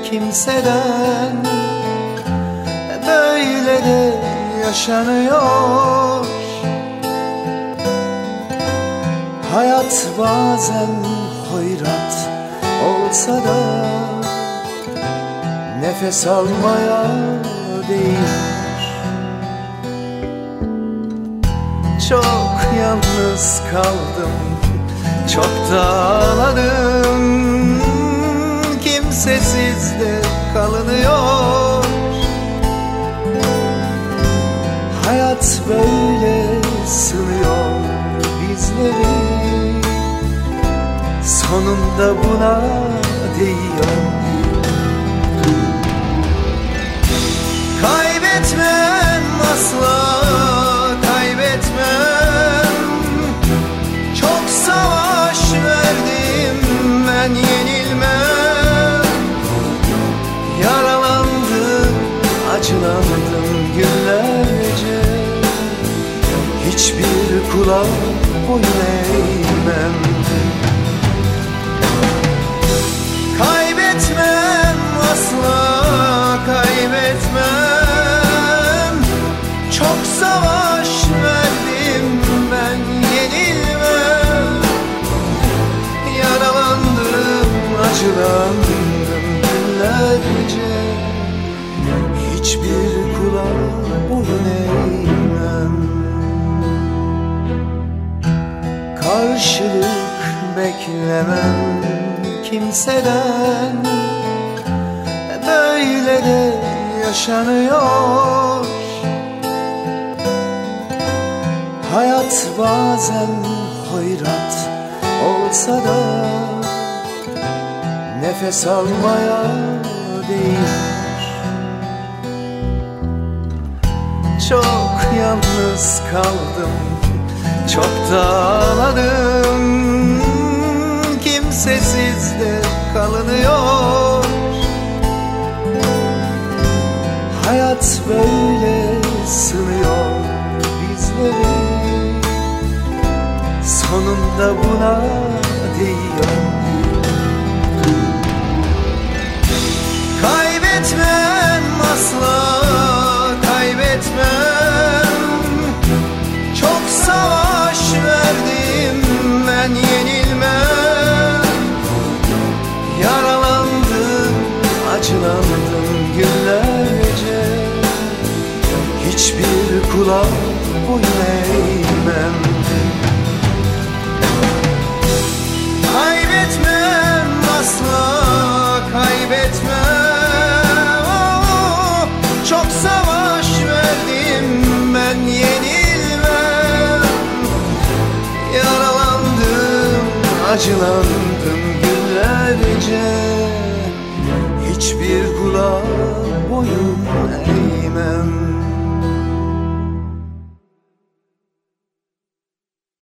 kimseden. Böyle de yaşanıyor. Hayat bazen hoyrat olsa da nefes almaya değer. Çok yalnız kaldım, çok da ağladım. Kimsesiz de kalınıyor. Hayat böyle sınıyor bizleri. Sonunda buna değiyor. Kaybetmem asla, kaybetmem. Çok savaş verdim, ben yenilmem. Yaralandım, acılandım günlerce. Hiçbir kula boyun eğmem. Kaybetmem asla, kaybetmem. Çok savaş verdim, ben yenilmem. Yaralandım, acılandım günlerce. Hiçbir kula boyun eğmem. Karşılık beklemem kimseden. Böyle de yaşanıyor. Hayat bazen hoyrat olsa da nefes almaya değer. Çok yalnız kaldım, çok da ağladım. Kimsesiz de kalınıyor. Hayat böyle sınıyor bizleri. Sonunda buna değiyor. Kaybetmem asla, kaybetmem. Çok savaş verdim, ben yenilmem. Yaralandım, acılandım günlerce. Hiçbir kula boyun eğmem. Kaybetmem asla, kaybetmem. Oh, çok savaş verdim, ben yenilmem. Yaralandım, acılandım günlerce. Hiçbir kula boyun eğmem.